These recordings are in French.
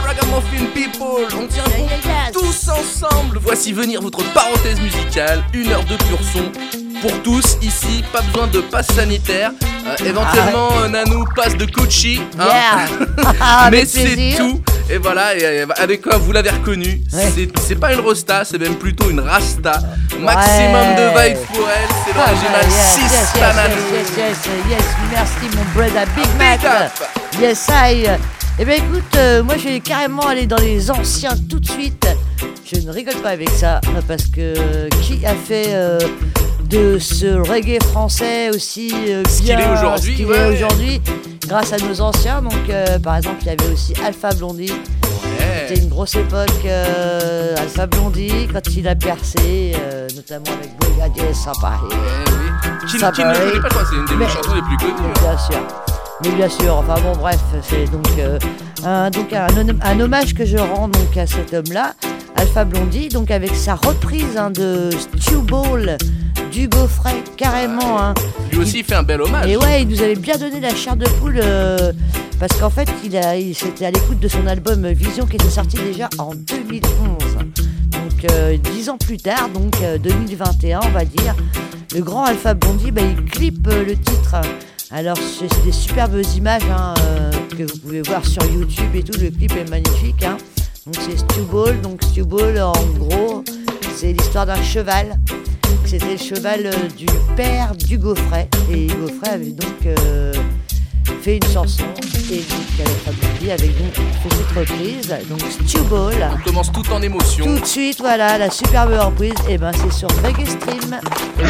Ragamuffin People, on tient tous ensemble. Voici venir votre parenthèse musicale, 1 heure de pur son pour tous ici, pas besoin de passe sanitaire. Éventuellement Nanou passe de Gucci, mais c'est tout. Et voilà, et avec quoi vous l'avez reconnu, c'est pas une rosta, c'est même plutôt une rasta. Maximum de vibe pour elle, c'est l'original Sista Nanou. Yes, merci mon brother Big Mac. Yes, eh bien écoute, moi je vais carrément aller dans les anciens tout de suite. Je ne rigole pas avec ça, parce que qui a fait de ce reggae français aussi ce qu'il est aujourd'hui, grâce à nos anciens. Donc par exemple il y avait aussi Alpha Blondy. C'était une grosse époque, Alpha Blondy, quand il a percé, notamment avec Brigadier Safari. Qui ne connaît pas, c'est une des chansons les plus connues. Bien sûr, enfin bon bref, c'est donc un hommage que je rends donc à cet homme-là, Alpha Blondy, donc avec sa reprise de Stew Ball du Gaufret, carrément. Lui aussi il fait un bel hommage. Et ouais, il nous avait bien donné la chair de poule, parce qu'en fait il s'était à l'écoute de son album Vision qui était sorti déjà en 2011. Donc 10 ans plus tard, donc 2021 on va dire, le grand Alpha Blondy, il clippe le titre. Alors c'est des superbes images que vous pouvez voir sur YouTube et tout, le clip est magnifique. Donc c'est Stew Ball, en gros c'est l'histoire d'un cheval. C'était le cheval du père du Gaufret, et Gaufret avait donc fait une chanson, et donc Alpha Blondy avait donc fait cette reprise, donc Stew Ball. On commence tout en émotion. Tout de suite, voilà, la superbe reprise, et c'est sur Reggae Stream.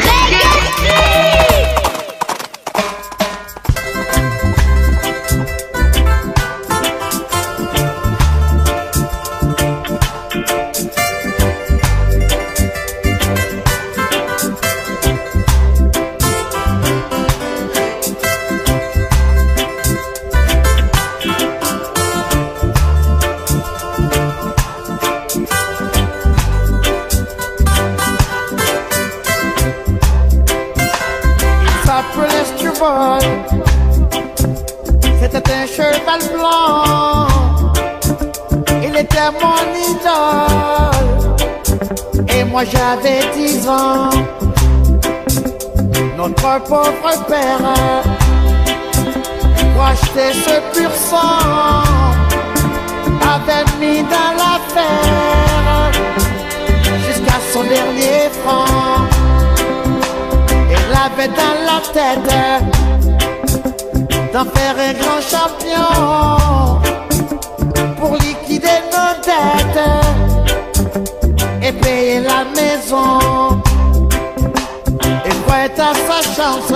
C'était un cheval blanc, il était mon idole, et moi j'avais 10 ans. Notre pauvre père, pour acheter ce pur sang, avait mis dans l'affaire jusqu'à son dernier franc. Il avait dans la tête d'en faire un grand champion pour liquider nos dettes et payer la maison. Et croyait à sa chance,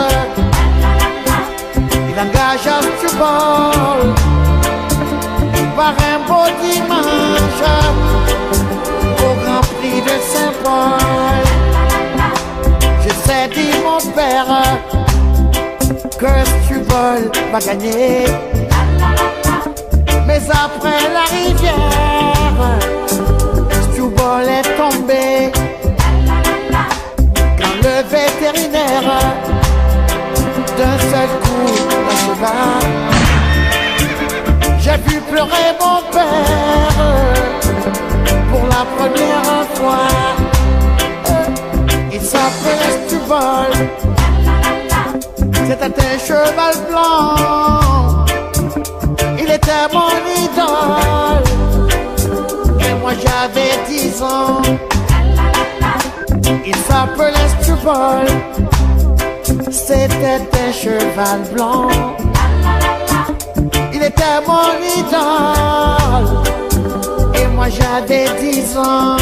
il engage un Stew Ball par un beau dimanche au Grand Prix de Saint-Paul. Je sais, dit mon père, que Stew Ball va gagner. Mais après la rivière, Stew Ball est tombé. Quand le vétérinaire, d'un seul coup, l'a cheval, j'ai vu pleurer mon père pour la première fois. Il s'appelait Stew Ball. C'était un cheval blanc, il était mon idole, et moi j'avais 10 ans. Il s'appelait Stew Ball, c'était un cheval blanc, il était mon idole, et moi j'avais 10 ans.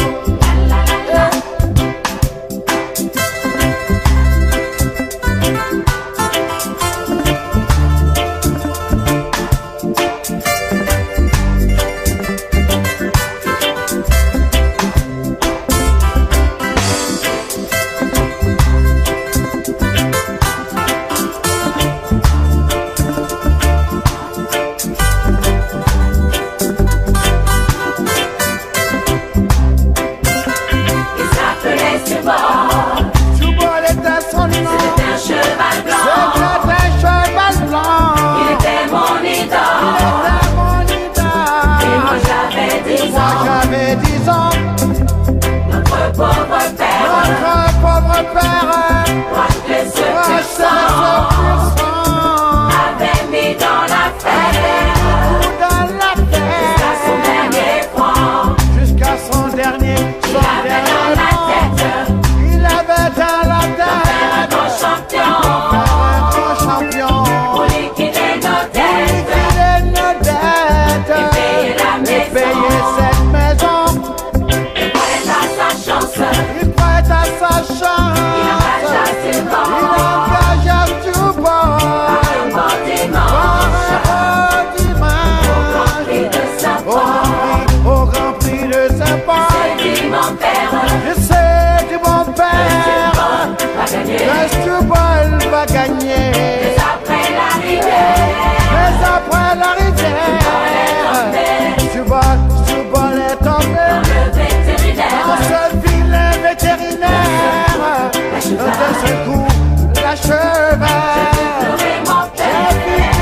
cheval. J'ai vu pleurer mon père.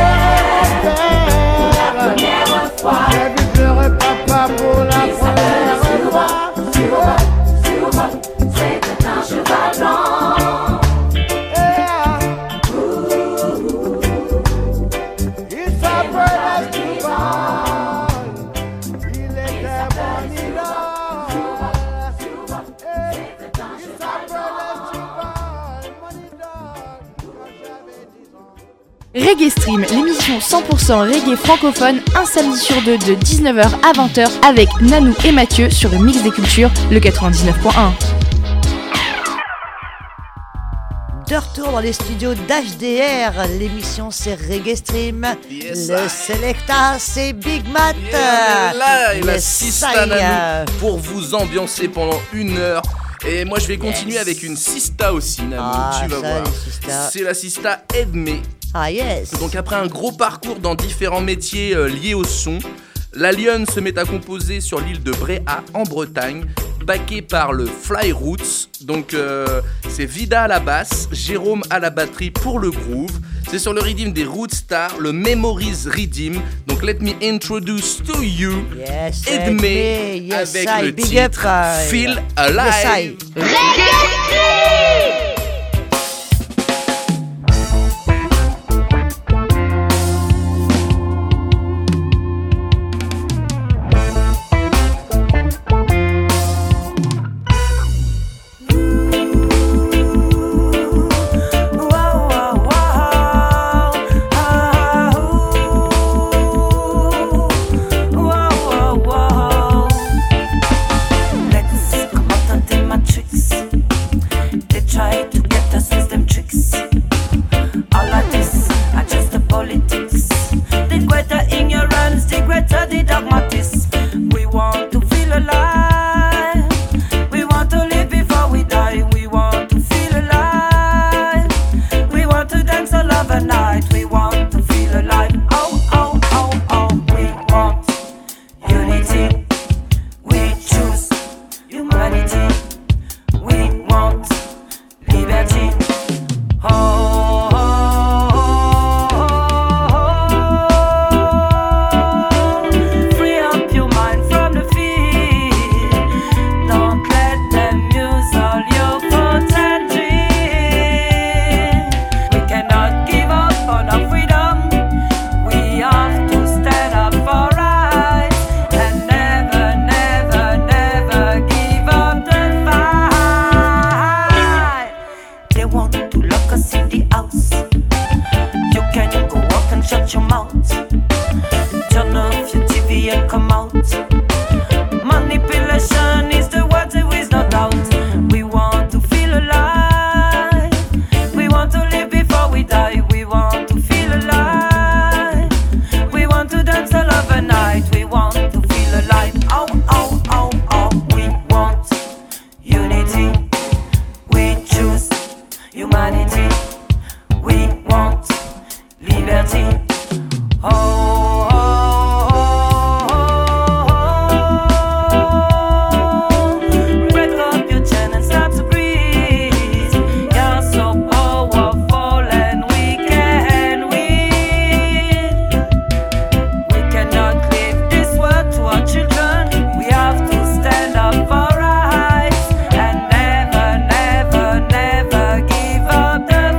J'ai vu pleurer papa pour la première fois. C'était un cheval blanc. Il s'appelait Esteban. Il était mon idole. Il s'appelait Esteban, mon idole, quand j'avais 10 ans. Reggae Stream, l'émission 100% reggae francophone, un samedi sur deux de 19h à 20h avec Nanou et Mathieu sur le Mix des Cultures, le 99.1. De retour dans les studios d'HDR, l'émission c'est Reggae Stream, Yes, le Selecta c'est Big Matt, Là, et la Yes, Sista ça y est. Nanou pour vous ambiancer pendant 1 heure. Et moi je vais continuer Yes. avec une Sista aussi, Nanou, Ah, tu vas ça, voir. les Sista. C'est la Sista Edmé. Ah yes. Donc après un gros parcours dans différents métiers liés au son, la Lionne se met à composer sur l'île de Bréhat en Bretagne, backé par le Fly Roots. Donc c'est Vida à la basse, Jérôme à la batterie pour le groove. C'est sur le rhythm des Root Stars, le Memories Rhythm. Donc let me introduce to you Yes, Edmé yes, avec I, le big titre up, Feel Yes, Alive. I. Let's come out and take my tricks. They try to get us with them tricks. All of this are just the politics. The greater ignorance, the greater the dogmatism. We want to feel alive. We want to live before we die. We want to feel alive. We want to dance all over night. We want to feel alive. Oh, oh, oh, oh. We want unity. We choose humanity. We want liberty. Oh, oh, oh, oh. Free up your mind from the fear. Don't let them use all your thoughts and dreams. We cannot give up on our freedom. We have to stand up for rights and never, never, never give up the fight. They want to lock us in the house. You can go out and shut your mouth. Turn off your TV and come out. Manipulation is the word, there is no doubt. We want to feel alive. We want to live before we die. We want to feel alive. We want to dance all over night. We want to feel alive. Oh, oh, oh, oh. We want unity. We choose humanity. We want liberty. Oh, oh, oh, oh. Break up your chain and start to breathe. You're so powerful and we can win. We cannot leave this world to our children. We have to stand up for rights and never, never, never give up the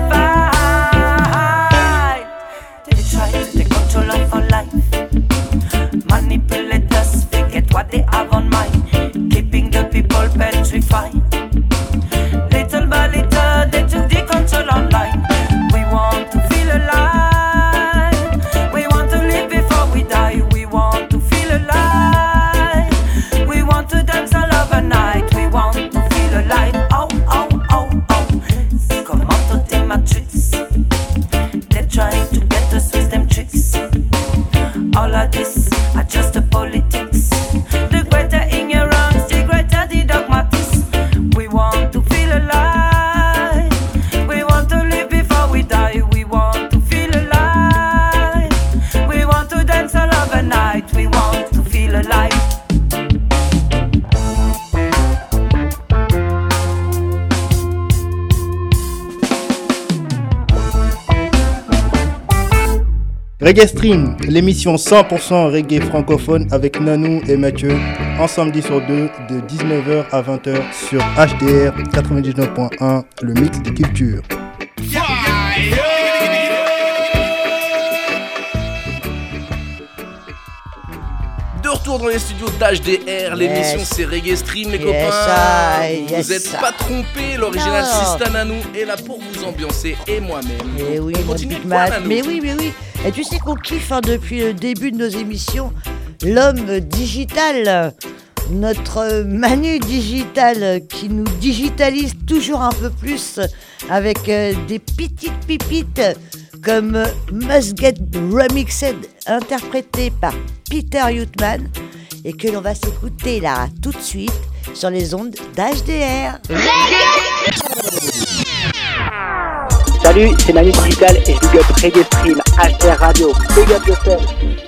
fight. They try to take control of our life, manipulate us, forget what they have on mind, keeping the people petrified. Little by little, they took the control online. We want to feel alive. We want to live before we die. We want to feel alive. We want to dance all over night. We want to feel alive. Oh, oh, oh, oh. Come on to the matrix. They're trying to get us with them tricks. All of this are just the politics. The greater ignorance, the greater the dogmatism. We want to feel alive. We want to live before we die. We want to feel alive. We want to dance all over night. We want to feel alive. Reggae Stream, l'émission 100% reggae francophone avec Nanou et Mathieu, en samedi sur 2 de 19h à 20h sur HDR 99.1, le mix de culture. De retour dans les studios d'HDR, l'émission c'est Reggae Stream, les copains. Vous êtes pas trompés, l'original Sista Nanou est là pour vous ambiancer et moi-même. Et oui, mon Big Mac. Mais oui. Et tu sais qu'on kiffe depuis le début de nos émissions l'homme digital, notre Manu digital qui nous digitalise toujours un peu plus avec des petites pépites comme Must Get Remixed, interprété par Peter Hutman, et que l'on va s'écouter là tout de suite sur les ondes d'HDR. Salut, c'est Manu Digital et je big up Reggae Stream, HDR Radio, big up yourself.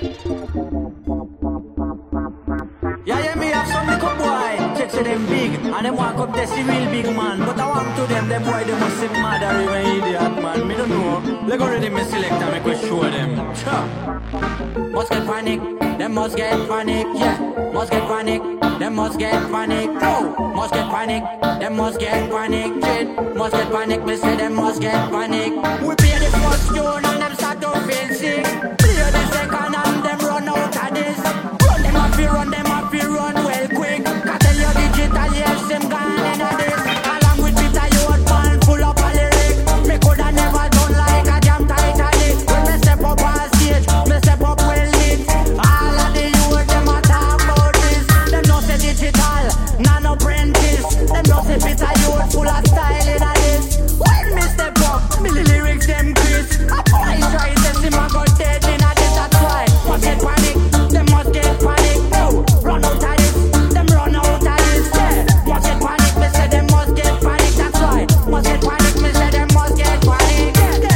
Yeah, me have some little boy, check to them big, and them want come test the real big man. But I want to them boy, they must seem mad or even idiot, man. Me don't know, they go ready me select and make we show them. Must get panic, them must get panic, yeah. Must get panic, them must get panic, oh. Must get panic, them must get panic, shit. Must get panic, me say them must get panic. We play the first tune and them start to feel sick. Play the second and them run out of this. Run them off, run well quick. Can tell you digital, yes, them gone in a this. Along with Peter, you would man full up a lyric. Me coulda never done like a jam Titanic. When me step up on stage, me step up well lit. All of the youth, them a talk about this. Them know say digital, non apprentice. Them know say Peter, you full of style in a this. When me step up, me the lyrics them crisp. A boy try to see my god dead in a this, that's why. Must get panic, them must get panic. Run out of this, them run out of this, yeah. Must get panic, me say them must get panic, that's right. Must get panic, me say them must get panic,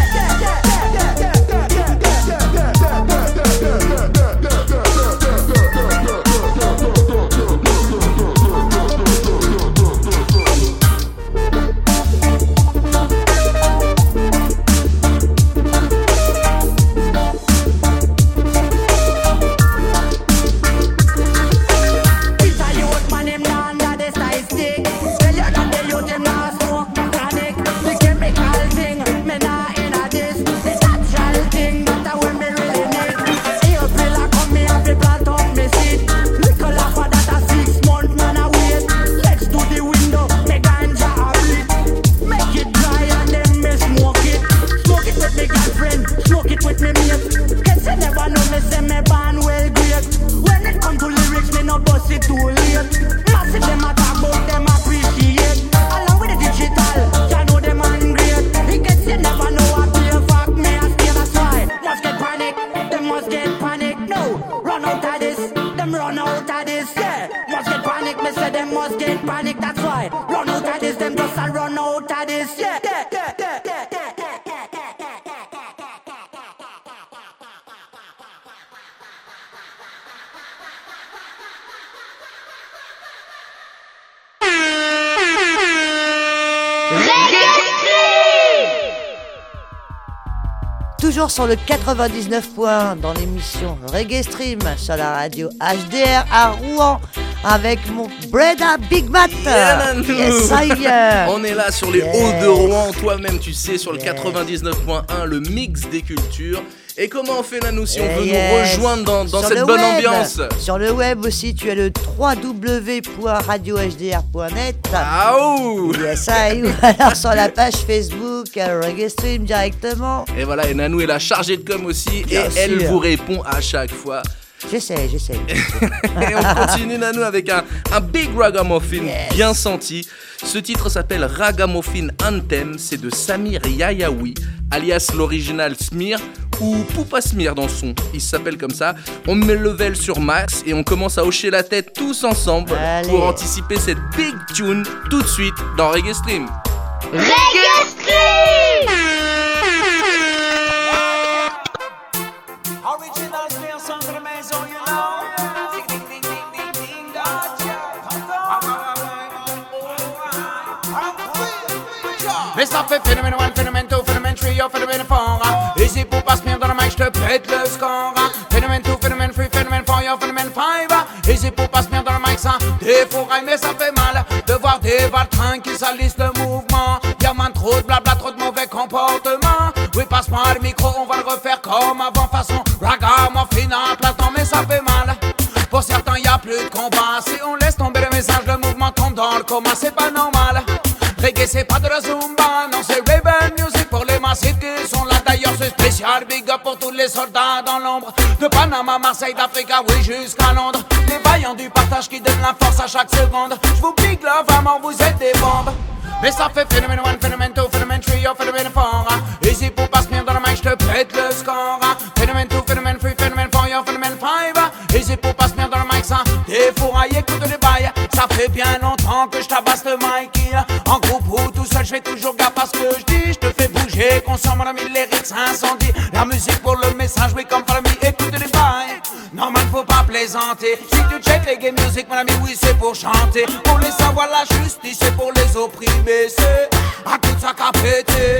Toujours sur le 99.1 dans l'émission Reggae Stream sur la radio HDR à Rouen avec mon Breda Big Matt. Yes, on est là sur les hauts de Rouen, toi-même tu sais, sur le 99.1, le mix des cultures. Et comment on fait, Nanou, si on veut nous rejoindre dans cette bonne ambiance? Sur le web aussi, tu as le www.radiohdr.net. Aouh! Yes, ou alors sur la page Facebook Reggae Stream directement. Et voilà, et Nanou est la chargée de com aussi, bien et sûr. Elle vous répond à chaque fois. J'essaie. Et on continue, Nanou, avec un big ragamuffin bien senti. Ce titre s'appelle Ragamuffin Anthem, c'est de Samir Yayaoui, alias l'original Smir, ou Poupa Smir dans le son, il s'appelle comme ça. On met le level sur max et on commence à hocher la tête tous ensemble. Allez. Pour anticiper cette big tune tout de suite dans Reggae Stream. Reggae Stream! Original Smir song for the maison, you know. Ding, ding, ding, ding, ding, gotcha. Mais ça fait phénomène 1, phénomène 2, phénomène 3, phénomène 4. Easy pour pas se tenir dans le mic, j'te pète le score. Phénomène 2, phénomène 3, phénomène 4, phénomène 5. Easy pour pas se tenir dans le mic, ça défouraille. Mais ça fait mal de voir des baltrins qui salissent le mouvement. Y'a moins trop de blabla, trop de mauvais comportements. Oui, passe-moi le micro, on va le refaire comme avant. Façon ragamuffin à plein temps, mais ça fait mal. Pour certains, y'a plus de combat. Si on laisse tomber le message, le mouvement tombe dans le coma. C'est pas normal. Reggae, c'est pas de la zumba. Non, c'est Rebel Music pour les massifs qui sont là. D'ailleurs, c'est spécial. Big up pour tous les soldats dans l'ombre. De Panama, Marseille, d'Africa, oui, jusqu'à Londres. Les vaillants du partage qui donnent la force à chaque seconde. J'vous big love, vraiment, vous êtes des bombes. Mais ça fait phénomène 1, phénomène 2, phénomène 3, phénomène 4. Easy pour pas se tenir dans le mic, j'te pète le score. Phénomène 2, phénomène 3, phénomène 4, phénomène 5. Easy pour pas se tenir dans le mic, ça défouraille, écoute les bails. Ça fait bien longtemps que j'tabasse le mic. En groupe ou tout seul, j'fais toujours gaffe à ce que j'dis. J'te fais bouger, consomme mon ami, lyrics incendie. La musique pour le message, oui comme par ami, écoute les bails. Normal, faut pas plaisanter. Si tu check les game music, mon ami, oui c'est pour chanter. Pour les savoir la justice, c'est pour les opprimés. C'est à tout ça qu'a pété.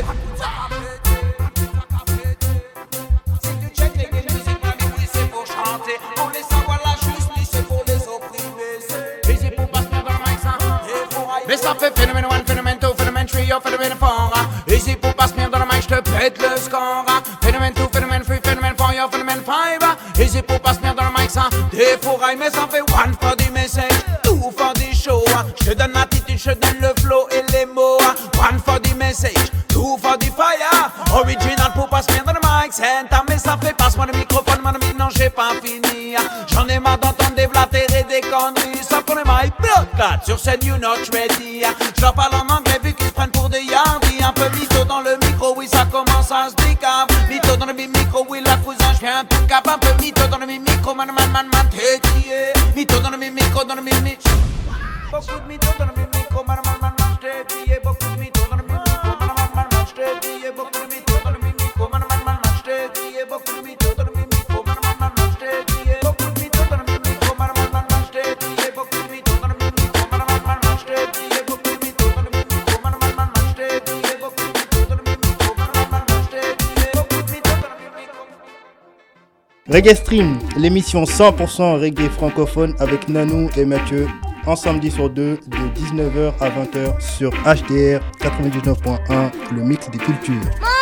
Si tu check les game music, mon ami, oui c'est pour chanter. Pour les savoir la justice, c'est pour les opprimés. C'est easy pour pas se mettre dans le mic, ça défouraille. Mais ça fait phénomène 1, phénomène 2, phénomène 3, phénomène 4. Easy pour pas se mettre dans le mic, j'te pète le score. Phénomène 2, phénomène 3, phénomène 4, phénomène 5. Easy pour pas se tenir dans le mic, ça défouraille. Mais ça fait 1 for the message, 2 for the show. J'te donne l'attitude, j'te donne le flow et les mots. 1 for the message, 2 for the fire. Original pour pas se tenir dans le mic, c'est un. Mais ça fait passe-moi le microphone, mon ami, non j'ai pas fini. J'en ai marre d'entendre des blatters et des conneries. Ça pour les mic, blood clot, sur scène you not ready. J'leur parle en anglais vu qu'ils se prennent pour des yardis. Un peu mytho dans le micro, oui ça commence à se décap. Mytho dans le micro, oui la cousin, j'viens un peu cap. Un peu mytho dans le micro, man, tétillé. Mytho dans le micro, dans le micro. Beaucoup de mytho dans le micro, man, tétillé. Beaucoup de mytho dans le micro, man, tétillé. Beaucoup de mytho dans le micro, man, tétillé. Beaucoup de mytho dans le micro, man, tétillé. Beaucoup de mytho dans le micro, man, tétillé. Beaucoup de mytho dans le micro, man, tétillé. Beaucoup de mytho dans le micro, man, tétillé. Beaucoup de mytho dans le micro, man, tétillé. Beaucoup de mytho dans le micro. Reggae Stream, l'émission 100% reggae francophone avec Nanou et Mathieu, un samedi sur 2 de 19h à 20h sur HDR 99.1, le mix des cultures.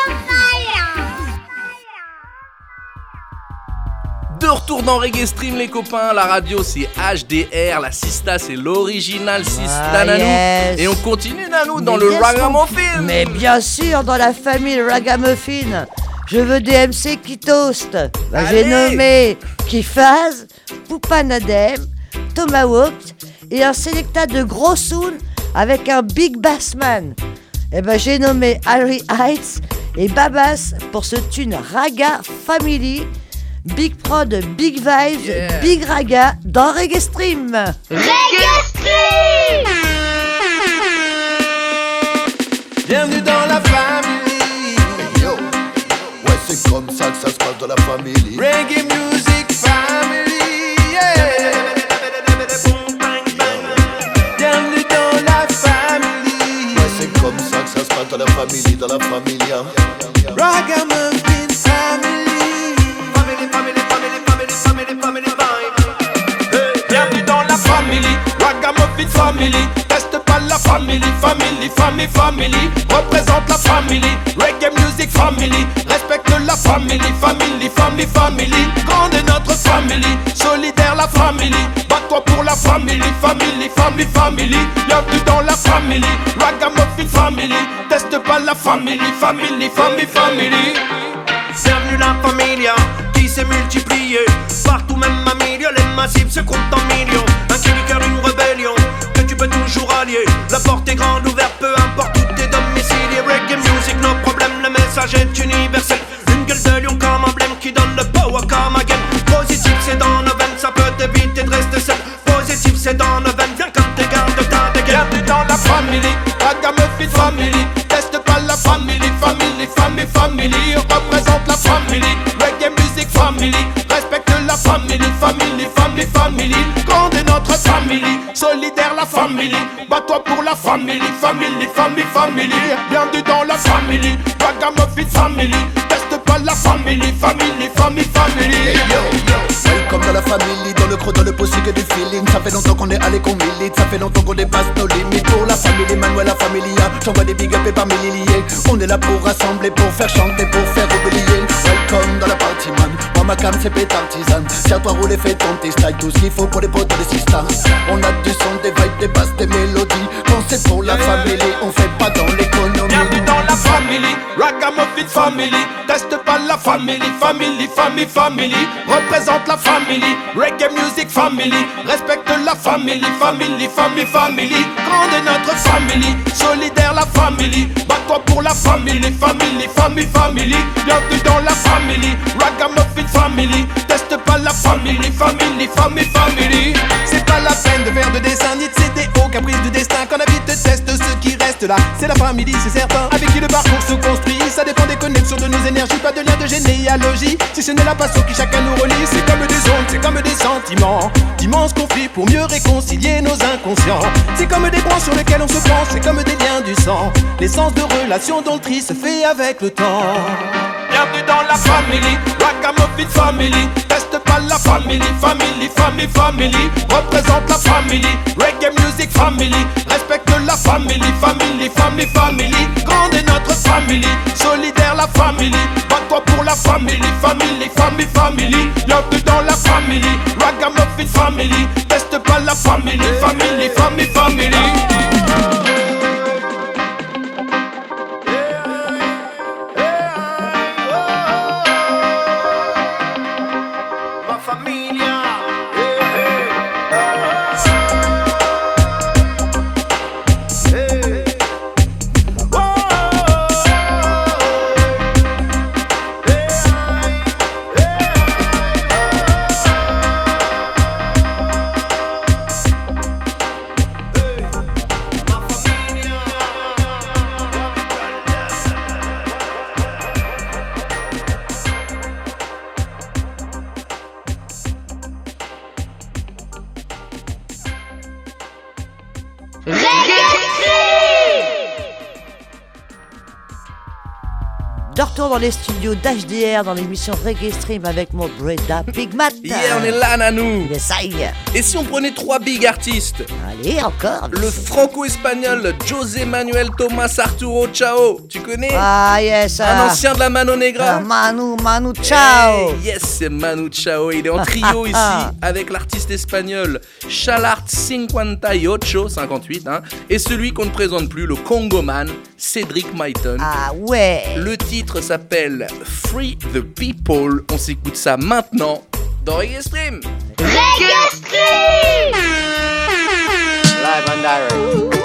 De retour dans Reggae Stream les copains, la radio c'est HDR, la Sista c'est l'original Sista Nanou. Yes. Et on continue Nanou dans le Ragamuffin. Mais bien sûr, dans la famille Ragamuffin, je veux des MC qui toastent. J'ai nommé Kifaz, Poupa Nadem, Tomahawk et un sélecta de gros sound avec un big bassman. Et j'ai nommé Harry Heights et Babas pour ce tune Raga Family. Big prod, big vibes, yeah. Big raga dans Reggae Stream. Reggae Stream. Bienvenue dans la famille. Hey yo, ouais c'est comme ça que ça se passe dans la famille. Reggae Music Family, yeah. Bienvenue dans la famille. Ouais c'est comme ça que ça se passe dans la famille, Ragamuffin Family. Bienvenue dans la famille, Ragamuffin Family. Reste pas la family. Représente la family, Reggae Music Family. Respecte la family. Grande est notre family, solidaire la family. Bats-toi pour la family. Bienvenue dans la family, Ragamuffin Family. Teste pas la family. Bienvenue la familia qui s'est multipliée. Partout même à milieu, les massifs se comptent en millions. Un cri du cœur, une rébellion que tu peux toujours allier. La porte est grande ouverte, peu importe où t'es domicilié. Reggae music, nos problèmes, le message est universel. Une gueule de lion comme emblème qui donne le power comme again. Positif c'est dans nos veines, ça peut t'éviter de rester seul. Positif c'est dans nos veines, viens quand t'es garde ta dégaine. Bienvenue dans la family, Ragamuffin Family. Teste pas la family. Représente la family, Reggae Music Family. Respecte la family. family. Grande est notre family, solidaire la family. Bats-toi pour la family, family, family. Bienvenue dans la family, Ragamuffin family. Teste pas la family, family. Welcome dans la famille, dans le creux, dans le possible que du feeling. Ça fait longtemps qu'on est allé qu'on milite, ça fait longtemps qu'on dépasse nos limites. Pour la famille, Manuel, la familia, j'envoie des big up et par milliers. On est là pour rassembler, pour faire chanter, pour faire oublier. Welcome dans la party man, moi ma cam c'est pétartisan. Tiens-toi rouler, fais ton petit style, tout ce qu'il faut pour les potes des sisters. On a du son, des vibes, des basses, des mélodies. Quand c'est pour la famille, on fait pas dans l'économie. Bienvenue dans la family, Ragamuffin family. Teste pas la family, family. Représente la family, reggae music family. Respecte la family, family. Grande est notre family, solidaire la family. Bats-toi pour la family, family. Bienvenue dans la family, Ragamuffin family. Teste pas la family, family. C'est pas la peine de faire de dessin ni de céder aux caprices du destin. Qu'on habite teste ce qui reste là, c'est la family, c'est certain. Avec qui le parcours se construit, ça dépend des connexions de nos énergies. Pas de lien de généalogie, si ce n'est la passion qui chacun nous relie. C'est comme des zones, c'est comme des sentiments, d'immenses conflits pour mieux réconcilier nos inconscients. C'est comme des points sur lesquels on se penche, c'est comme des liens du sang. L'essence de relation dont le tri se fait avec le temps. Bienvenue dans la family, Ragamuffin family. Teste pas la family, family. Représente la family, reggae music family. Respecte la family, family. Grande est notre family, solidaire la family. Bats-toi pour la family, family. Bienvenue dans la family, Ragamuffin family. Teste pas la family, family. De retour dans les studios d'HDR dans l'émission Reggae Stream avec mon Breda Big Mat. Yeah, on est là, Nanou. Yes, I. Et si on prenait 3 big artistes? Allez, encore. Le franco-espagnol José Manuel Tomás Arturo Chao, tu connais? Ah, yes. Un ancien de la Mano Negra. Manu Chao. Hey, yes, c'est Manu Chao. Il est en trio ici avec l'artiste espagnol Chalart 58, hein, et celui qu'on ne présente plus, le Congoman Cédric Myton. Ah ouais. Le titre s'appelle Free the People. On s'écoute ça maintenant dans Reggae Stream. Reggae Stream. Live on direct.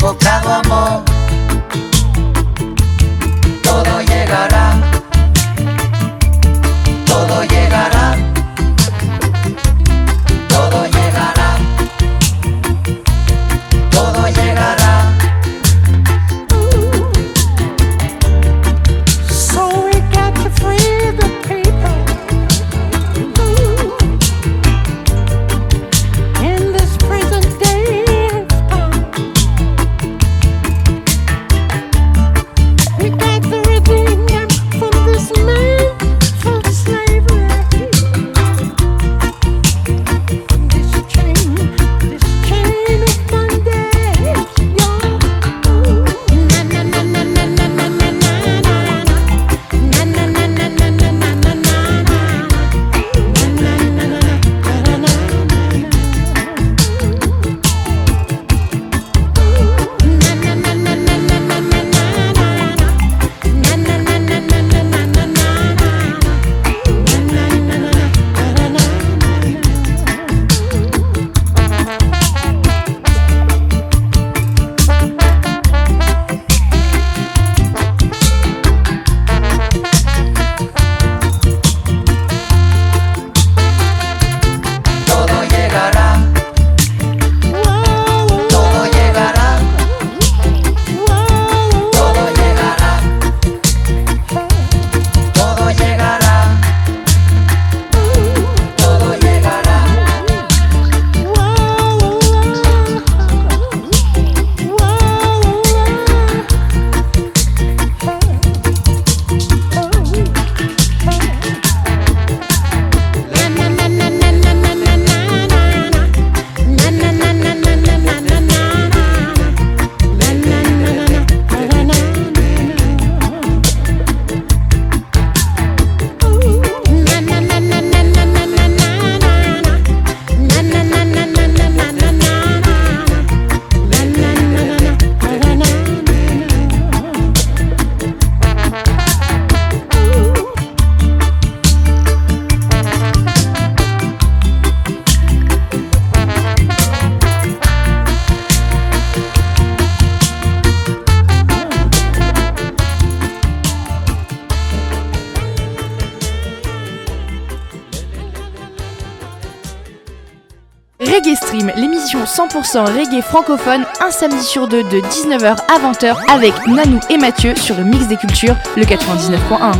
equivocado amor. Todo llegará, todo llegará, todo llegará, todo llegará. So we got to free the people in this present day of time. We got to redeem them from this man for slavery. This chain of bondage, y'all. Na na na na na na na na na. Todo llegará, todo llegará, todo llegará, todo llegará, todo llegará. Reggae Stream, l'émission 100% reggae francophone, un samedi sur deux de 19h à 20h avec Nanou et Mathieu sur le Mix des Cultures, le 99.1.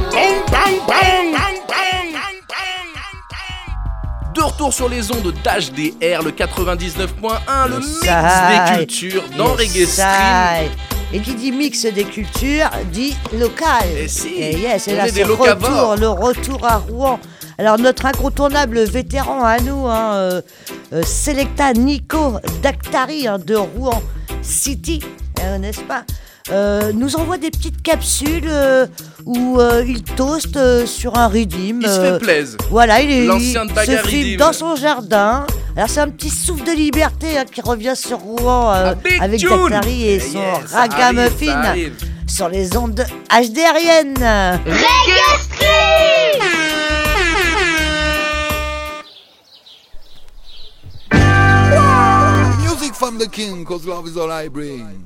De retour sur les ondes d'HDR, le 99.1, le Mix des Cultures dans Reggae Stream. Et qui dit mix des cultures dit local. Et si, et yes, on là, est des c'est locavores. le retour à Rouen. Alors notre incontournable vétéran à nous, Selecta Nico Daktari de Rouen City, n'est-ce pas, nous envoie des petites capsules où il toast sur un rythme. Il se fait plaisir. Voilà, il L'ancien de se Bagarre filme Rythme. dans son jardin. Alors c'est un petit souffle de liberté qui revient sur Rouen avec tune. Daktari et son Yes, ça ragamuffin arrive. sur les ondes HDRiennes. Reggae Stream. Music from the king, cause love is all I bring.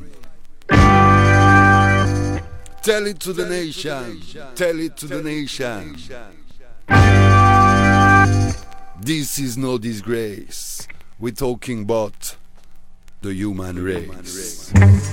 Tell it to the nation, tell it to the nation. This is no disgrace, we're talking about the human race.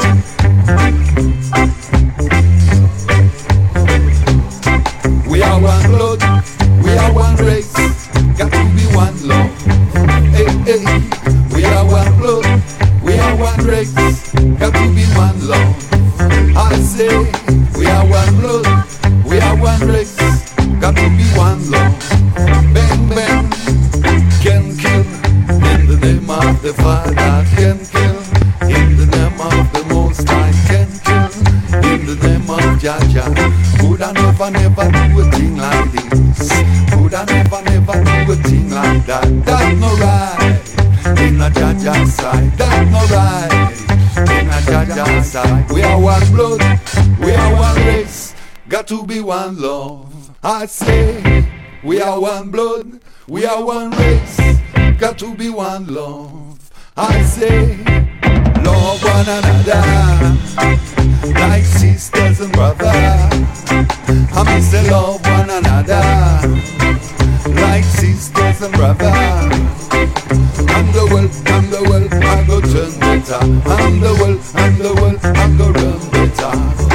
We are one blood, we are one race, got to be one love. Hey, hey. We are one blood, we are one race, got to be one love. I say, we are one blood, we are one race, got to be one love. Bang, bang, can kill in the name of the Father, can kill in the name of the Most High, can kill in the name of Jaja. Could I never do a thing like this? Could I never do a thing like that? That's no right. In a Jaja side, that's no right. In a Jaja side, we are one blood, we are one race, got to be one love. I say, we are one blood, we are one race, got to be one love. I say, love one another like sisters and brothers. I miss the love one another like sisters and brothers. I'm the world, I go turn better. I'm the world, I go run better.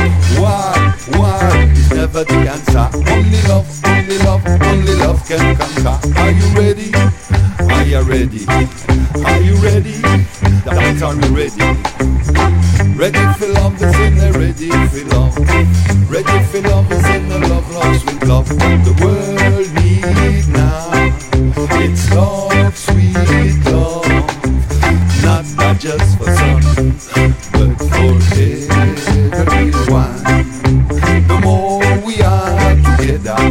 Why is never the answer. Only love can conquer. Are you ready? Are you ready? Are you ready? That are we ready? Ready for love, is in there, ready for love. Ready for love, is in the love, sweet love. The world need now. It's love, sweet love. Not just for some, but for everyone. The more we are together,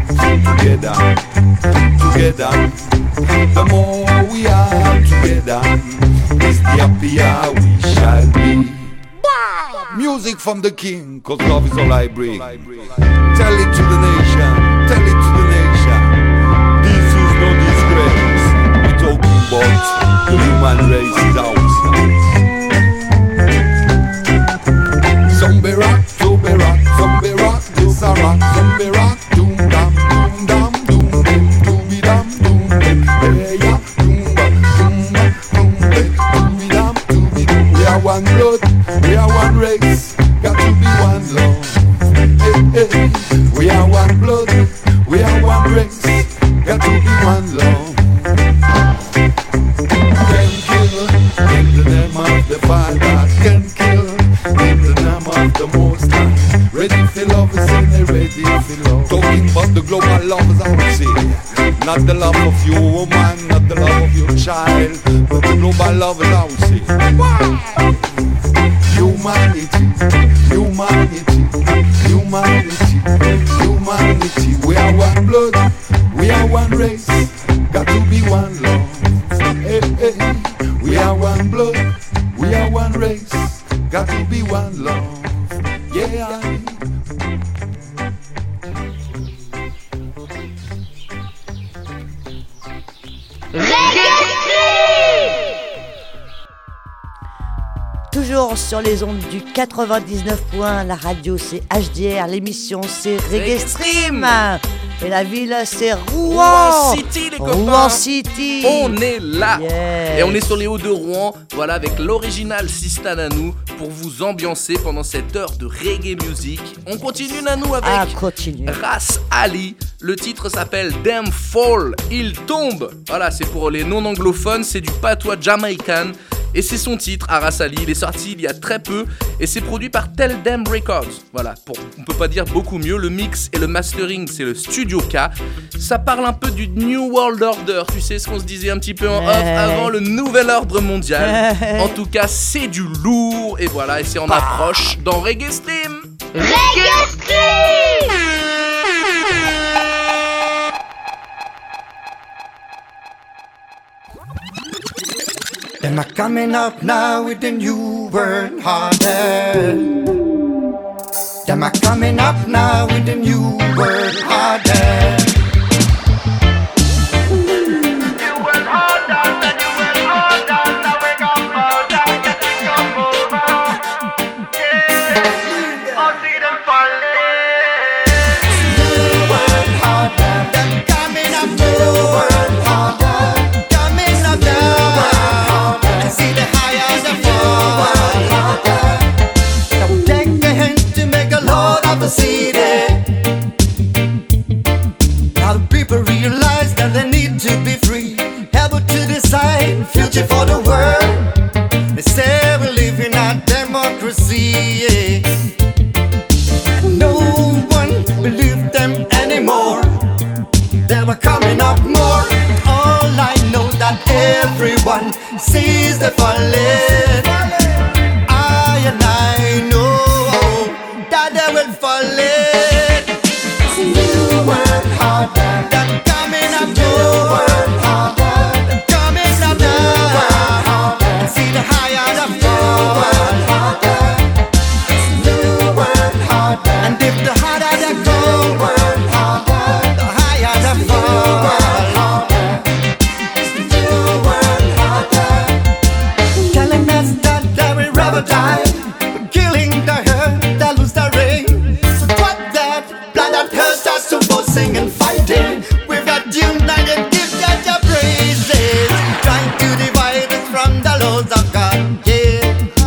the more we are together, the happier we shall be. Music from the king, cause love is all I bring. Tell it to the nation, tell it to the nation. This is no disgrace. We're talking about the human race is ours. Zombie rock, zombie rock, zombie rock, this a rock, zombie rock, doom dam, doom dam, doom dam, doomy dam, doom dam, hey ya, doom dam, doom dam, doom dam, doomy dam, doomy dam. We are one blood, we are one race, got to be one love. Hey, hey. We are one blood, we are one race, got to be one love. Can kill in the name of the Father, can kill in the name of the Most High. Ready for love, is in there, ready for love. Talking about the global love, as I would say. Not the love of your woman, not the love of your child, but the global love, as I would say. Humanity, humanity, humanity, humanity. We are one blood, we are one race, got to be one love. Hey, hey. We are one blood, we are one race, got to be one love. Yeah. Toujours sur les ondes du 99.1, la radio c'est HDR, l'émission c'est Reggae Stream. Et la ville c'est Rouen. Rouen City les copains. Rouen City. On est là. Yeah. Et on est sur les hauts de Rouen, voilà, avec l'original Sista Nanou pour vous ambiancer pendant cette heure de reggae music. On continue Nanou avec Ras Ali. Le titre s'appelle Damn Fall, il tombe. Voilà, c'est pour les non anglophones, c'est du patois jamaïcain. Et c'est son titre, Ras Ali, il est sorti il y a très peu et c'est produit par Tell Them Records. Voilà, on peut pas dire beaucoup mieux, le mix et le mastering c'est le Studio K. Ça parle un peu du New World Order, tu sais ce qu'on se disait un petit peu en off avant le nouvel ordre mondial. En tout cas c'est du lourd et voilà, et c'est en approche dans Reggae Stream. Reggae Stream. Them are coming up now with the new world order. Them are coming up now with the new world order. See that now the people realize that they need to be free, able to decide future for the world. They say we live in a democracy, yeah. No one believes them anymore. They were coming up more. All I know that everyone sees the falling. I know that they will fall in. New world order. Them coming up new world order. Them coming up now. See the higher the fall. New world order. And if the harder the go, the higher the fall. New world order. Telling high, killing the herd that lose the rain. So what that blood that hurts us to both sing and fighting. We've got united, give God your praises. Trying to divide us from the laws of God, yeah.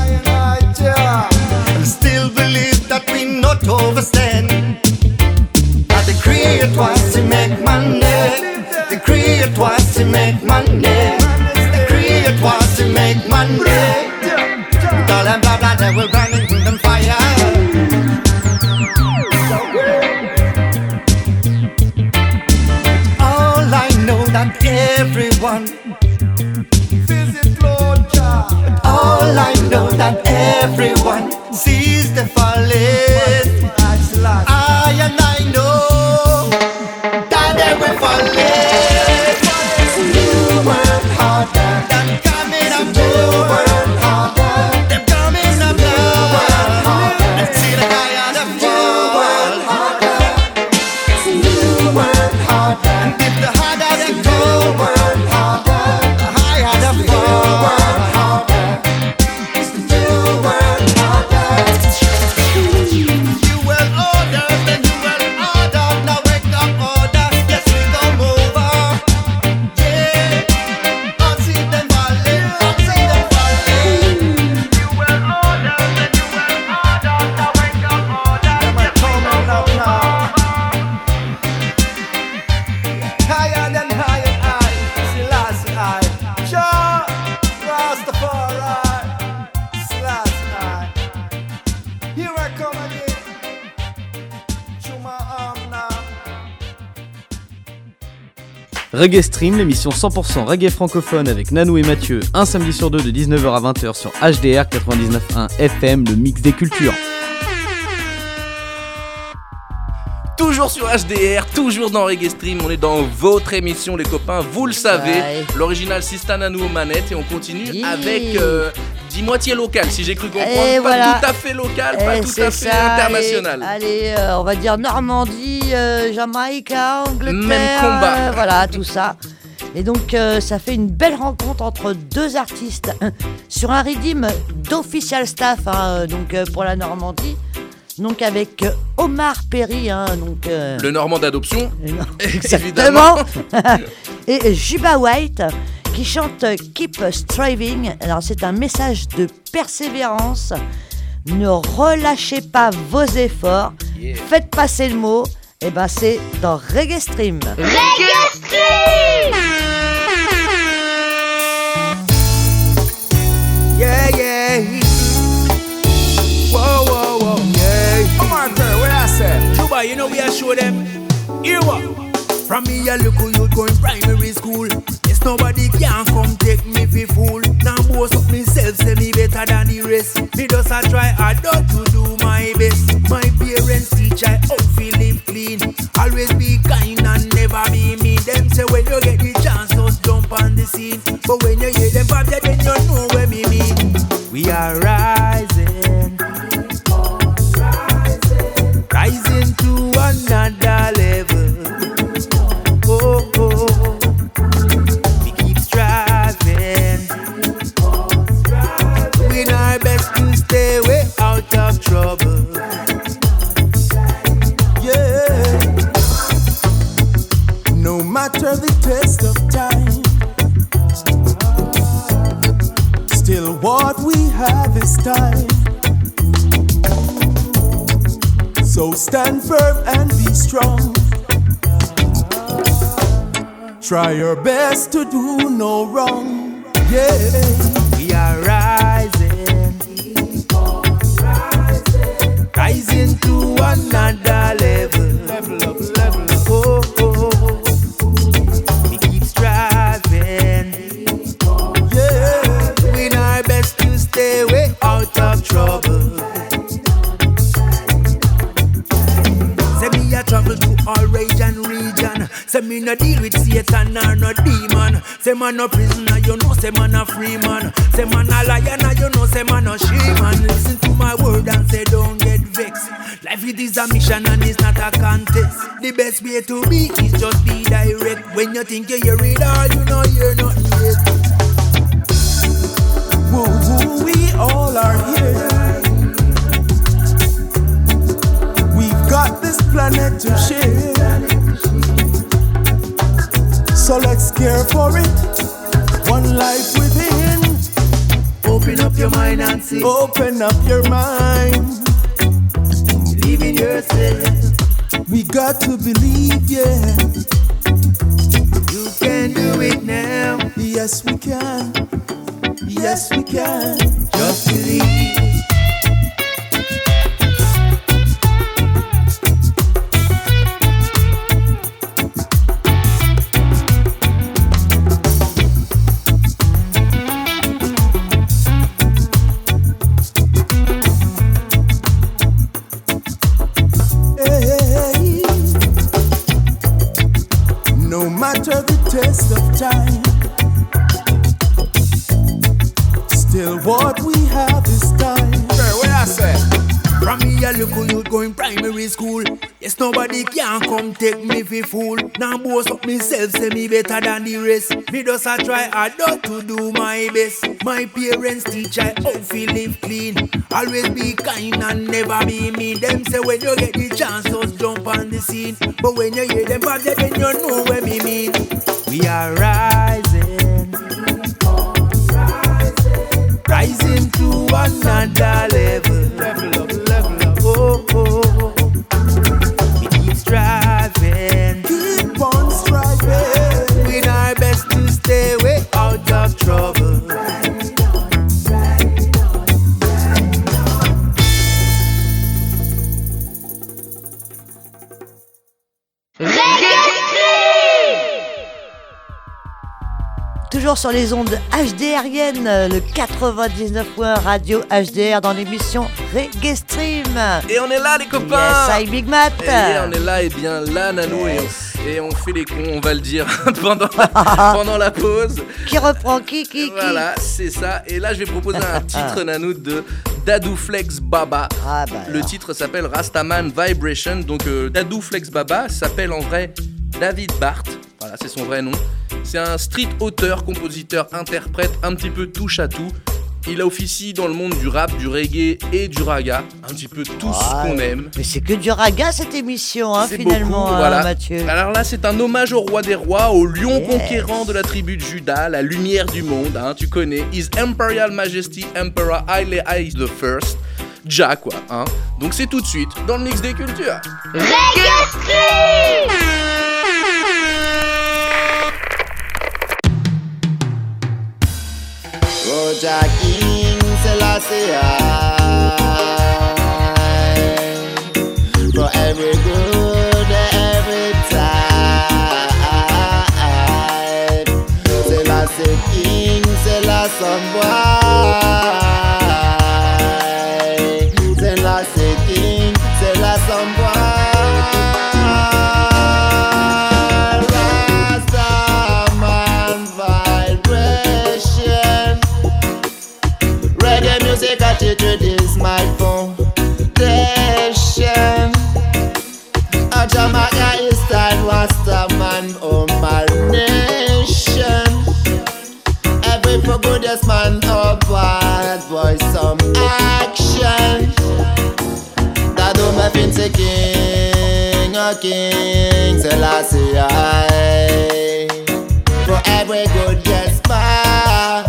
And still believe that we not overstand. That the create was to make money. The create was to make money. The create was to make money. With all them blah blah, they will burn into them fire. All I know that everyone. All I know that everyone sees the falling. I know that they will fall. You work harder than coming up to work harder. They're coming up to work harder. And see the guy on the floor. You work harder. And if the harder they go, work harder. The higher the fall. Reggae Stream, l'émission 100% reggae francophone avec Nanou et Mathieu, un samedi sur deux de 19h à 20h sur HDR 99.1 FM, le mix des cultures. Toujours sur HDR, toujours dans Reggae Stream, on est dans votre émission les copains, vous le savez, Ouais. L'original Sista Nanou aux manettes et on continue avec dit moitié local si j'ai cru comprendre, Et pas voilà. tout à fait local, pas tout à fait ça, international. Allez, on va dire Normandie, Jamaïque, Angleterre, Même combat. voilà, tout ça. Et donc, ça fait une belle rencontre entre deux artistes sur un rythme d'official staff, hein, donc pour la Normandie. Donc avec Omar Perry, hein, donc Le Normand d'adoption, exactement. Et Juba White qui chante Keep Striving. Alors c'est un message de persévérance. Ne relâchez pas vos efforts. Yeah. Faites passer le mot. Et ben c'est dans Reggae Stream. Reggae Stream! Yeah, yeah. Whoa, whoa, whoa, yeah. Come on, girl, what I say? Dubai, you know we are show them. Here what? From me a little youth going primary school. Yes, nobody can come take me for fool. Now boast of myself, say me better than the rest. Me just a try hard to do my best. My parents teach I how to live clean. Always be kind and never be mean. Them say when you get the chance, just jump on the scene. But when you hear them pop, then you know what me mean. We are rising, rising to another level. Oh, oh, we keep striving, doing our best to stay way out of trouble. Yeah, no matter the test of time, still what we have is time. So stand firm and be strong. Try your best to do no wrong. Yeah, we are rising, rising to another level. Level up, level up. Oh, oh, oh. We keep striving. Yeah, doing our best to stay way out of trouble. Say me a travel to all rage and region. Say me no deal with Satan or no demon. Say man no prisoner, you know say man a free man. Say man a liar, now you know say man a she-man. Listen to my word and say don't get vexed. Life it is a mission and it's not a contest. The best way to be is just be direct. When you think you hear it all, you know you're not yet. Woo, woo, we all are here. We've got this planet to share. So let's care for it. One life within. Open up your mind and see. Open up your mind. Believe in yourself. We got to believe, yeah. You can do it now. Yes, we can. Yes, we can. Just believe. No matter the test of time, still what we have is time. What I say? From me a little youth going primary school. Yes, nobody can come take me for fool. Now boast up myself, say me better than the rest. Me just a try hard to do my best. My parents teach I how to live clean. Always be kind and never be mean. Them say when you get the chance, just jump on the scene. But when you hear them bad, then you know what me mean. We are rising, rising to another level. Level up, oh, oh. We keep striving, keep on striving. With our best to stay way out of trouble. Toujours sur les ondes HDRiennes, le 99.1 Radio HDR dans l'émission Reggae Stream. Et on est là les copains. Yes, I Big Matt. Et on est là, et bien là Nanou, et on fait les cons, on va le dire, pendant la pause. Qui reprend qui Voilà, c'est ça. Et là je vais proposer un titre Nanou de Dadou Flex Baba. Le titre s'appelle Rastaman Vibration. Donc Dadou Flex Baba s'appelle en vrai David Bart. Voilà, c'est son vrai nom. C'est un street auteur, compositeur, interprète, un petit peu touche à tout. Il a officié dans le monde du rap, du reggae et du raga. Un petit peu tout ce qu'on aime. Mais c'est que du raga cette émission, hein, c'est finalement, beaucoup, voilà. Mathieu. Alors là, c'est un hommage au roi des rois, au lion conquérant de la tribu de Juda, la lumière du monde, hein, tu connais. His Imperial Majesty Emperor Haile the First. Ja, quoi, hein. Donc c'est tout de suite dans le mix des cultures. Reggae Stream. Roja King Selassie for every good, every time. Selassie King Selassie boy. Selassie King Selassie boy. Music attitude is my foundation. A Jamaica is that Rastaman, oh my nation. Every for goodest man, oh bad boy, some action. That do my fancy king, a king, Selassie I. For every good yes man.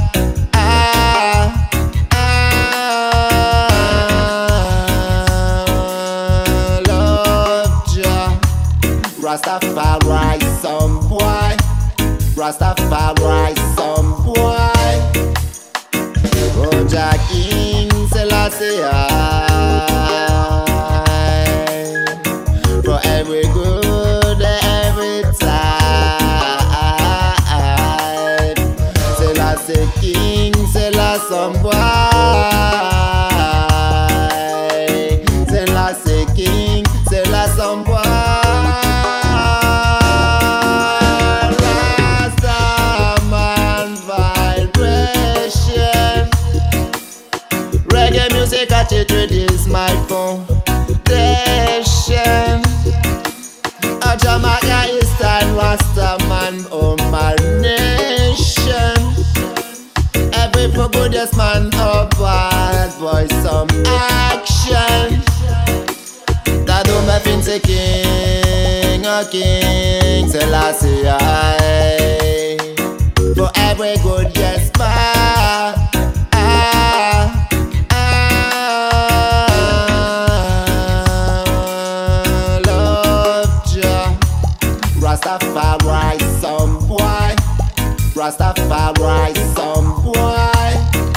Rastafari some boy, Rastafari some boy. Roja King Selassie for every good, every time. Selassie King Selassie some boy. Selassie King Selassie some boy. Music attitude is my foundation. A Jamaica is that Rastaman, oh my nation. Every for good, yes man, up wild boy, some action. That don't me fin say king, a king, Selassie I. For every good, yes man. Rastafari, some boy. Rastafari, some boy.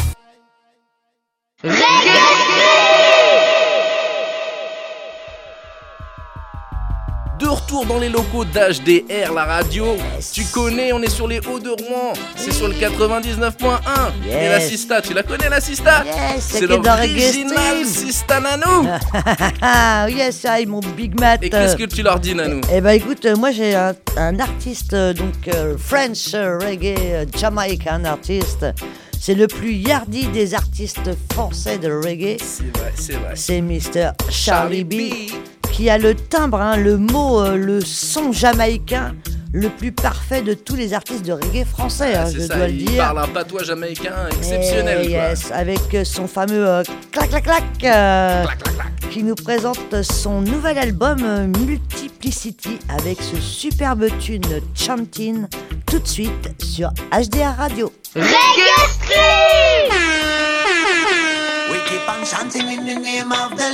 De retour dans les locaux d'HDR, la radio. Tu connais, on est sur les Hauts de Rouen. C'est sur le 99.1. Et la Sista, tu la connais la Sista? C'est l'original Sista Nanou. Yes, I, mon Big Mat. Et qu'est-ce que tu leur dis, Nanou? Eh ben écoute, moi j'ai un artiste, French reggae, Jamaican artiste. C'est le plus yardy des artistes français de reggae. C'est vrai. C'est Mr. Charlie B. Qui a le timbre, le mot, le son jamaïcain le plus parfait de tous les artistes de reggae français, je dois le dire. Il parle un patois jamaïcain exceptionnel. Yes, avec son fameux clac clac clac, qui nous présente son nouvel album Multiplicity avec ce superbe tune Chantin, tout de suite sur HDR Radio. Reggae Stream! We keep on chanting in the name of the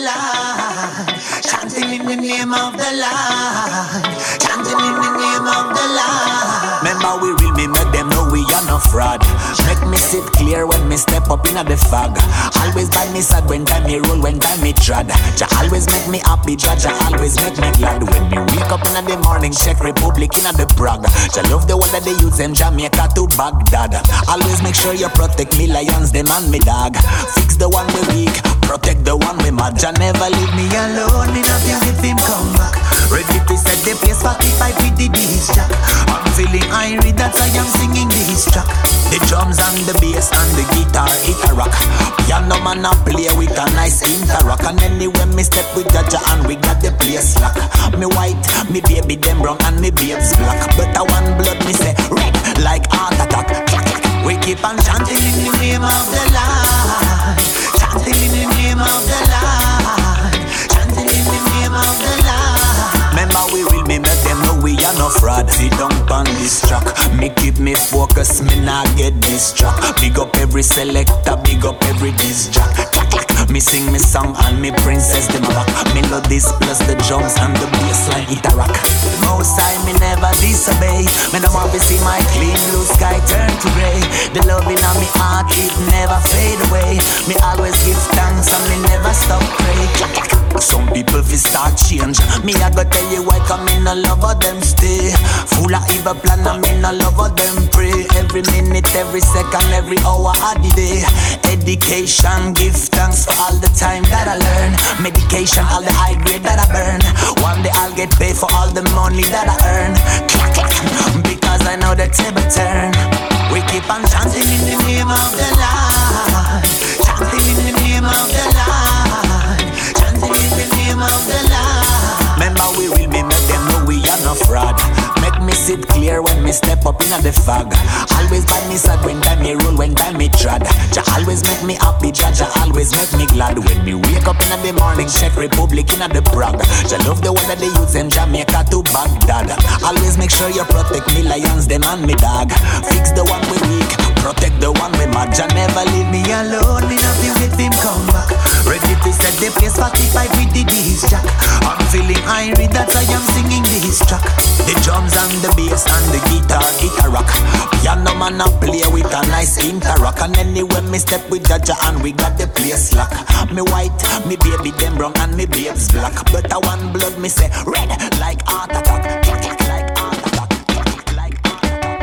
Lord, chanting in the name of the Lord, chanting in the name of the Lord. Remember we will me make them know we are no fraud. Make me sit clear when me step up in the fog. Always buy me sad when time me roll, when time me trod. Jah always make me happy, Jah always make me glad. When me wake up in the morning, Czech Republic in the Prague. Jah love the one that they use them Jamaica to Baghdad. Always make sure you protect me lions, them and me dog. Fix the one we weak, protect the one we mad. Jah never leave me alone, me nothing with him come back. Ready to set the place 45 with the beast jack. I'm feeling irie, that's why I'm singing this track. The drums and the bass and the guitar, it a rock. Piano man a play with a nice interact. And anyway me step with Jaja and we got the place lock. Me white, me baby them brown and me babes black. But I one blood me say red like heart attack. We keep on chanting in the name of the Lord, chanting in the name of the Lord, chanting in the name of the Lord. Remember we will me make them know we are no fraud. Sit down on this track, me keep me focus, me not get distracted. Big up every selector, big up every disc jack. Clack clack, me sing me song and me princess them a back. Melodies plus the drums and the bassline it a rock. Most time me never disobey. Me no want to see my clean blue sky turn to grey. The love in me heart it never fade away. Me always give thanks and me never stop pray. Clack clack. Some people fi start change. Me I go tell you why, come in no love of them stay. Full of evil plan and me no love of them pray. Every minute, every second, every hour of the day. Education, give thanks for all the time that I learn. Medication, all the high grade that I burn. One day I'll get paid for all the money that I earn. Clack clack, because I know the table turn. We keep on chanting in the name of the Lord, chanting in the name of the Lord, chanting in the name of the Lord. Remember we will me make them know we are no fraud. Make me sit clear when me step up in the fog. Always buy me sad when time me roll, when time me trod. Jah always make me happy, Jah always make me glad. When me wake up in the morning, Czech Republic in the Prague. Jah love the one that they use them Jamaica to Baghdad. Always make sure you protect me lions, them and me dog. Fix the one we weak, protect the one we mad. Jah never leave me alone, me nothing with him come back. Ready to set the place 45 with the disc jack. I'm feeling irie, that's why I'm singing this track. The drums and the bass and the guitar, it a rock. Piano man a play with a nice interact. And anyway me step with Jaja and we got the place lock. Me white, me baby them brown and me babes black. But I one blood me say red like heart attack. Clack clack like heart attack. Clack clack like heart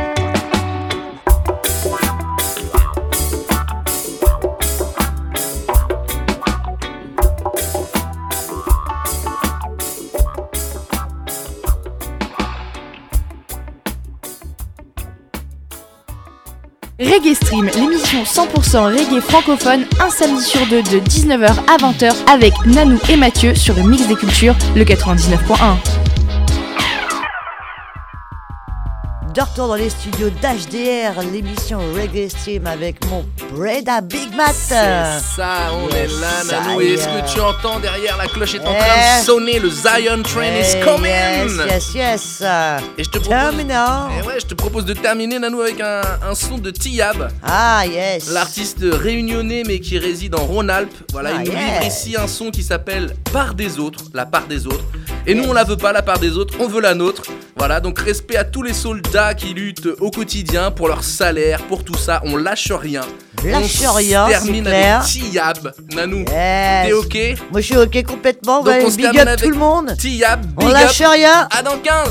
Reggae Stream, l'émission 100% reggae francophone, un samedi sur deux de 19h à 20h avec Nanou et Mathieu sur le Mix des Cultures, le 99.1. de retour dans les studios d'HDR, l'émission Reggae Stream avec mon Breda Big Mat. C'est ça, on est là, Nanou. Et est-ce que tu entends derrière la cloche est en train de sonner, le Zion Train is coming. Yes. Et je te propose de terminer, Nanou, avec un son de T-Yab. Ah, yes. L'artiste réunionnais mais qui réside en Rhône-Alpes. Voilà, il nous livre ici un son qui s'appelle Part des autres, la part des autres. Et nous, on la veut pas, la part des autres, on veut la nôtre. Voilà, donc respect à tous les soldats qui luttent au quotidien pour leur salaire, pour tout ça, on lâche rien. Termine avec T-Yab, Nanou. T'es ok? Moi je suis ok complètement, donc on se big up tout le monde. T-Yab, on lâche rien. À dans 15.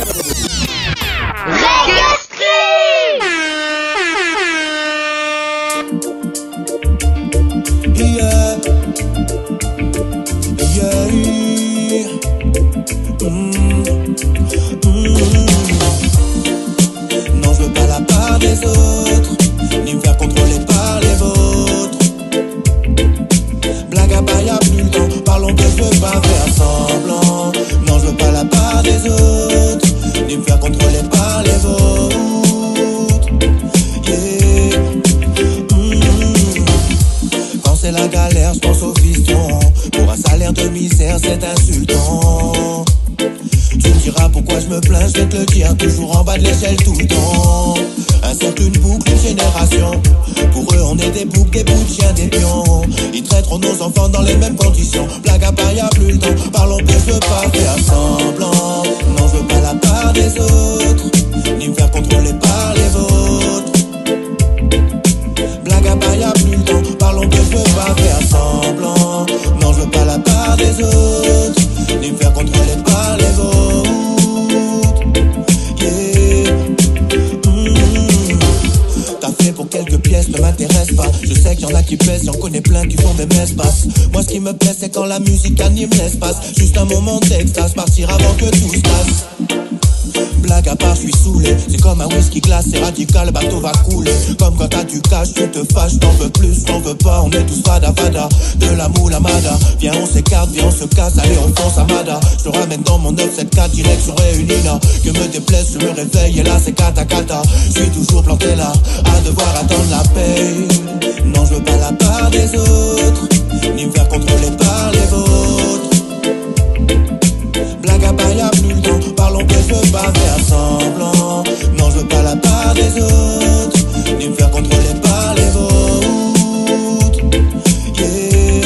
Reggae Stream. Non, je veux pas la part des autres, ni me faire contrôler par les vôtres. Blague à pas, y'a plus le temps, parlons que je veux pas faire semblant. Non, je veux pas la part des autres, ni me faire contrôler par les vôtres. Yeah. Quand c'est la galère, je pense au fiston. Pour un salaire de misère, c'est insultant. Tu me diras pourquoi je me plains, je vais te le dire. Toujours en bas de l'échelle tout le temps. Un cercle, une boucle, une génération. Pour eux on est des boucs, des bouts de chiens, des pions. Ils traiteront nos enfants dans les mêmes conditions. Blague à part, y'a plus le temps, parlons que je veux pas faire semblant. Non, je veux pas la part des autres, ni me faire contrôler par les vôtres. Blague à part, y'a plus le temps, parlons que je veux pas faire semblant. Non, je veux pas la part des autres, ni me faire contrôler par les vôtres. Yeah. T'as fait pour quelques pièces, ne m'intéresse pas. Je sais qu'il y en a qui pèsent, j'en connais plein qui font des espaces. Moi ce qui me plaît c'est quand la musique anime l'espace. Juste un moment d'extase, partir avant que tout se passe. Blague à part, je suis saoulé. C'est comme un whisky glace, c'est radical, le bateau va couler. Comme quand t'as du cash, tu te fâches, t'en veux plus, t'en veux pas. On est tous fada fada, de la moule à Mada. Viens on s'écarte, viens on se casse, allez on fonce à Mada. Je te ramène dans mon 974 direct sur Réunina. Que me déplaise, je me réveille et là c'est kata kata. Je suis toujours planté là, à devoir attendre la paye. Non je veux pas la part des autres, ni me faire contrôler par les vôtres. Blague à part, y'a plus le temps, parlons que je veux pas faire semblant. Non, je veux pas la part des autres, ni me faire contrôler par les vôtres. Yeah.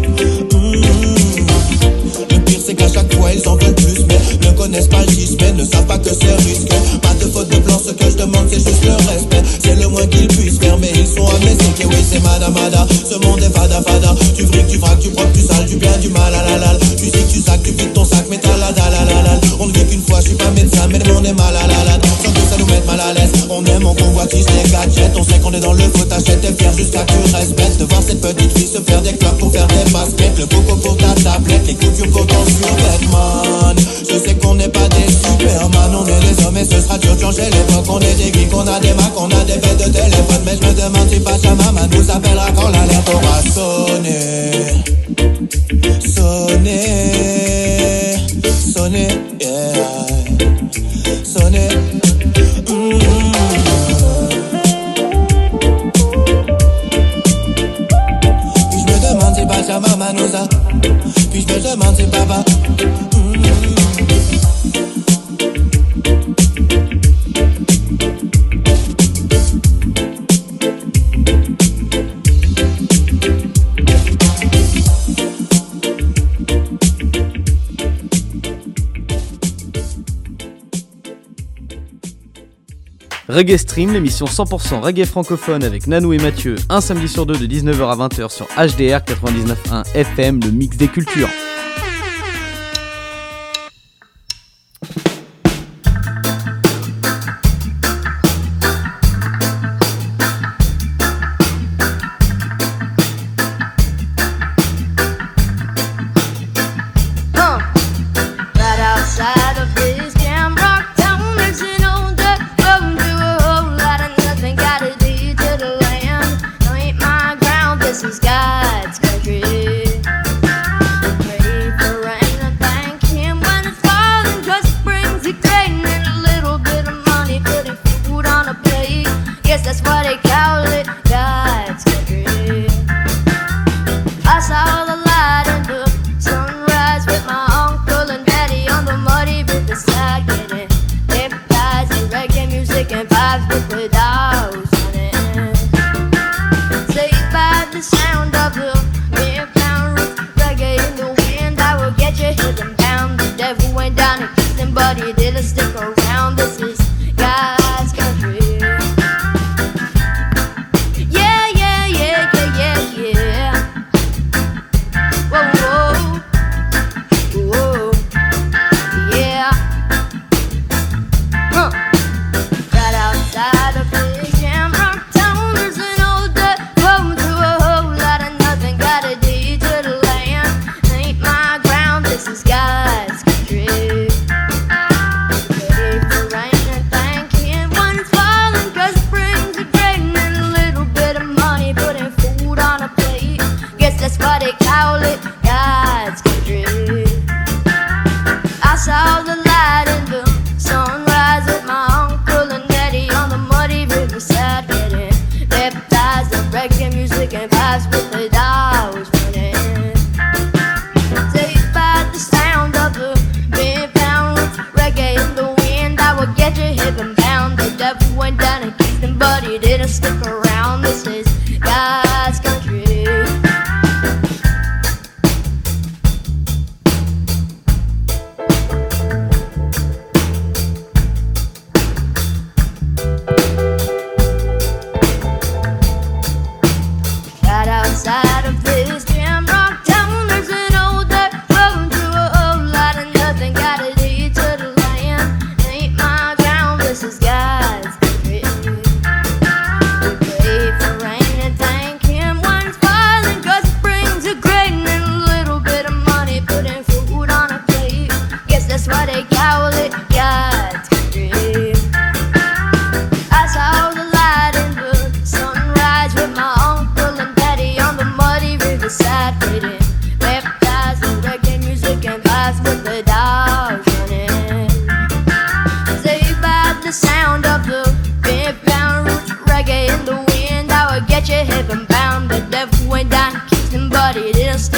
Le pire c'est qu'à chaque fois ils en veulent plus, mais ne connaissent pas le gis, mais ne savent pas que c'est risqué. Pas de faute de plan, ce que je demande c'est juste le respect. C'est le moins qu'ils puissent faire, mais ils sont amnésiques. Et oui c'est madamada, ce monde est fada fada. Tu friques, tu fraques, tu propres, tu sales, du bien, du mal à la la. Tu sais que tu sacs, tu vides ton sac, mais t'as la dalalala. On ne vit qu'une fois, je suis pas médecin, mais le monde est mal à la la. Sans que ça nous mette mal à l'aise. On aime, on convoitise les gadgets. On sait qu'on est dans le faux, t'achètes tes fiers jusqu'à que tu restes bête. De voir cette petite fille se faire des clubs pour faire des baskets. Le coco pour ta tablette, les coutures pour ton survêtement. Je sais qu'on n'est pas des superman, on est des hommes et ce sera dur de changer l'époque. On est des geeks, on a des Mac, on a des bêtes de téléphone. Mais je me demande si pas sa maman nous appellera quand l'alerte aura sonné. Sonné, sonné, yeah. Sonné. Puis je me demande si pas sa maman nous a. Puis je me demande si papa. Reggae Stream, l'émission 100% reggae francophone avec Nanou et Mathieu, un samedi sur deux de 19h à 20h sur HDR 99.1 FM, le mix des cultures. God's country.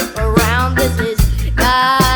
around. This is God.